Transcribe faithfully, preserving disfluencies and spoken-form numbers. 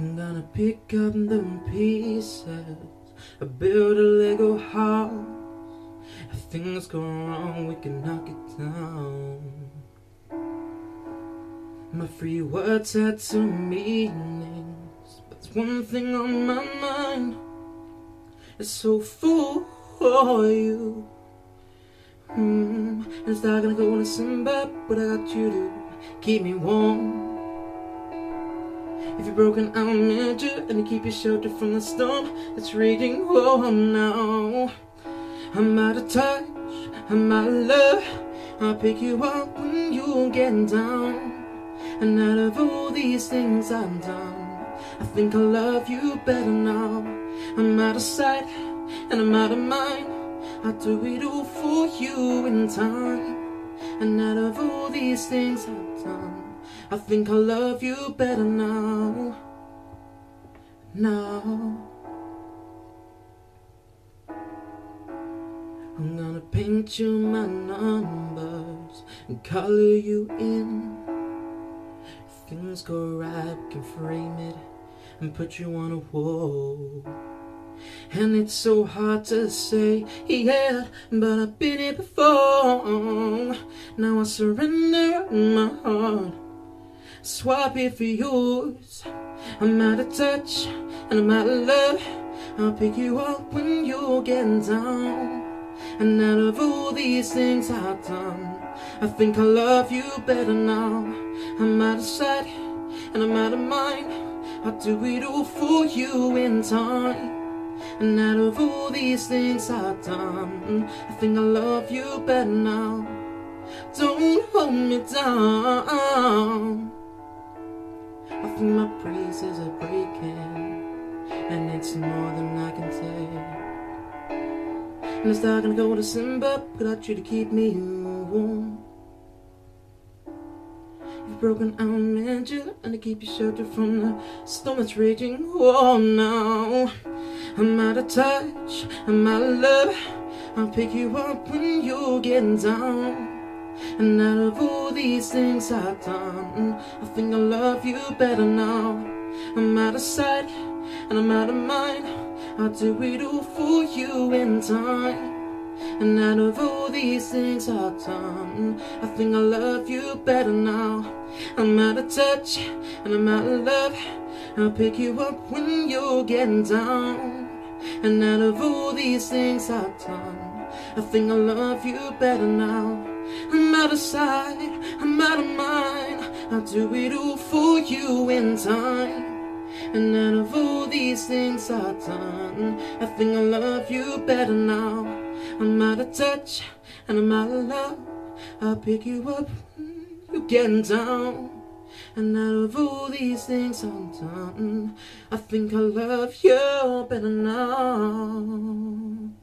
I'm gonna pick up the pieces, I build a Lego house. If things go wrong, we can knock it down. My free words had two meanings, but there's one thing on my mind. It's so full for you. Mm, and it's not gonna go in December, but I got you to keep me warm. If you're broken, I'll mend you, and to keep you sheltered from the storm that's raging. Oh, now I'm out of touch, I'm out of love. I'll pick you up when you're getting down. And out of all these things I've done, I think I love you better now. I'm out of sight and I'm out of mind. I'll do it all for you in time. And out of all these things I've done, I think I love you better now. Now I'm gonna paint you my numbers and color you in. If things go right, we can frame it and put you on a wall. And it's so hard to say, yeah, but I've been here before. Now I surrender my heart, swap it for yours. I'm out of touch and I'm out of love. I'll pick you up when you're getting down. And out of all these things I've done, I think I love you better now. I'm out of sight and I'm out of mind. I'll do it all for you in time. And out of all these things I've done, I think I love you better now. Don't hold me down. I think my praises are breaking, and it's more than I can take. And it's not gonna go December without you to keep me warm. You've broken, I'll mend you, and to keep you sheltered from the storm that's raging. Oh, now I'm out of touch, I'm out of love. I'll pick you up when you're getting down. And out of all these things I've done, I think I love you better now. I'm out of sight and I'm out of mind. I'll do it all for you in time. And out of all these things I've done, I think I love you better now. I'm out of touch and I'm out of love. I'll pick you up when you're getting down. And out of all these things I've done, I think I love you better now. I'm out of sight, I'm out of mind. I'll do it all for you in time. And out of all these things I've done, I think I love you better now. I'm out of touch and I'm out of love. I'll pick you up when you're getting down. And out of all these things I've done, I think I love you better now.